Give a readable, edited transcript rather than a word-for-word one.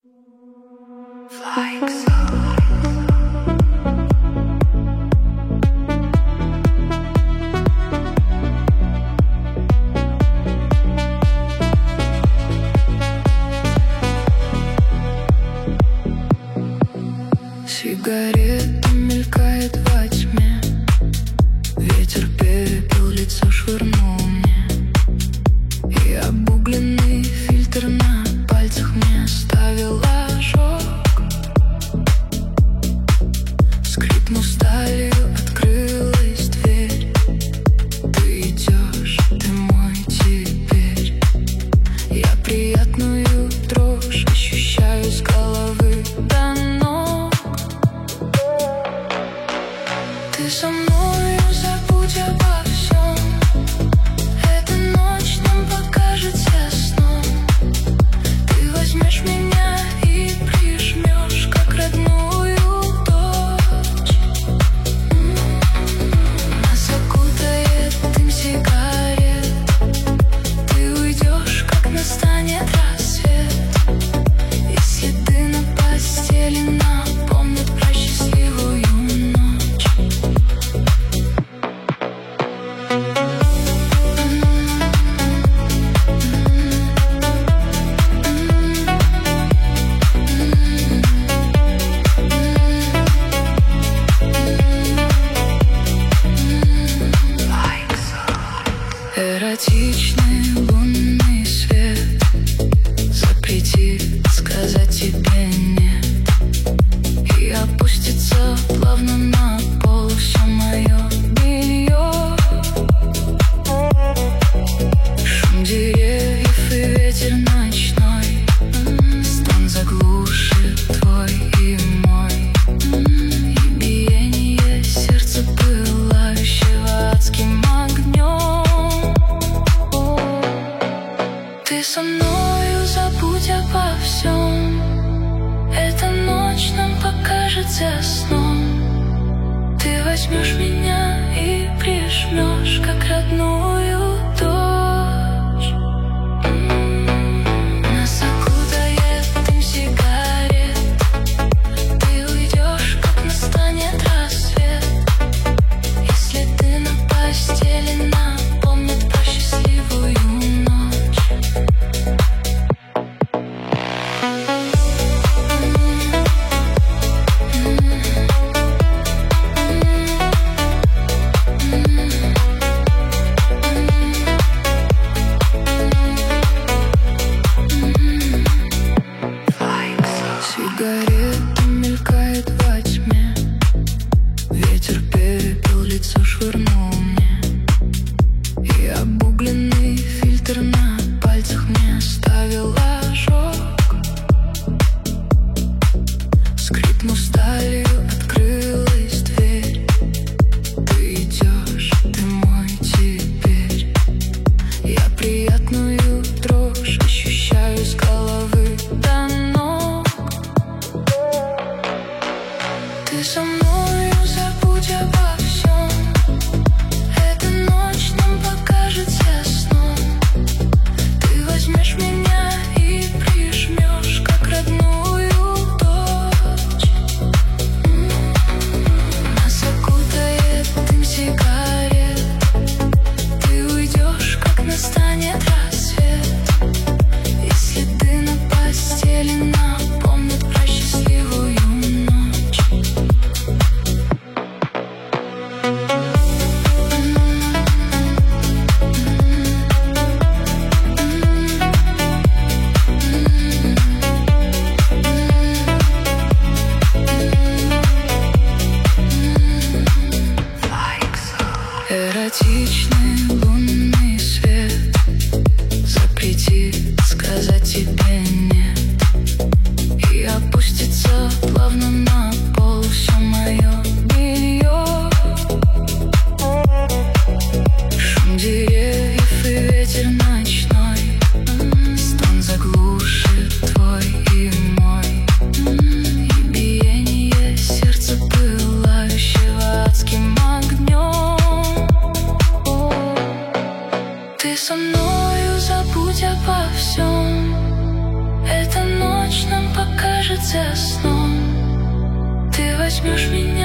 Сигарета мелькает во тьме, ветер пепел лицо швырнул мне, и обугленный фильтр на пальцах мне оставил ожог. Скрипнув сталью, открылась дверь. Ты идешь, ты мой теперь. Я приятную дрожь ощущаю с головы до ног. Ты со мною, забудь обо всем. Эта ночь нам покажется сном. Ты возьмешь меня и прижмешь, как родную дочь. Нас окутает дым сигарет. Ты уйдешь, как настанет рассвет. И следы на постели напомнят про счастливую ночь. Эротичный лунный свет запретит сказать тебе нет, и опустится плавно на пол все мое белье. Шум деревьев и ветер ночной, стон заглушит твой и мой, и биение сердца пылающего адским огнем. Ты со мною, забудь обо всем. Эта ночь нам покажется сном. Ты возьмешь меня и прижмешь, как родную дочь. Нас окутает дым сигарет. Ты уйдешь, как настанет рассвет. Если ты на постели напомнят про счастливую ночь. Сигарета мелькает во тьме, ветер пепел лицо швырнул мне, и обугленный фильтр на пальцах мне оставил ожог. Скрипнув сталью, открылась дверь. Ты идешь, ты мой теперь. Я приятную дрожь ощущаю с головы до ног. сном. Ты возьмешь меня